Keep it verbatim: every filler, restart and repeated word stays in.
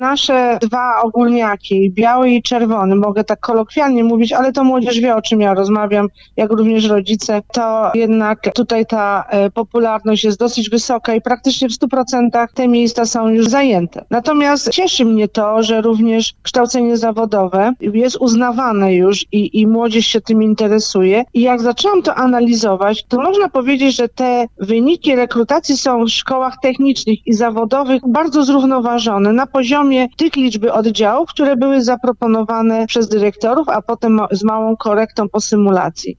Nasze dwa ogólniaki, biały i czerwony, mogę tak kolokwialnie mówić, ale to młodzież wie, o czym ja rozmawiam, jak również rodzice, to jednak tutaj ta popularność jest dosyć wysoka i praktycznie w stu procentach te miejsca są już zajęte. Natomiast cieszy mnie to, że również kształcenie zawodowe jest uznawane już i, i młodzież się tym interesuje. I jak zaczęłam to analizować, to można powiedzieć, że te wyniki rekrutacji są w szkołach technicznych i zawodowych bardzo zrównoważone na poziomie tych liczby oddziałów, które były zaproponowane przez dyrektorów, a potem z małą korektą po symulacji.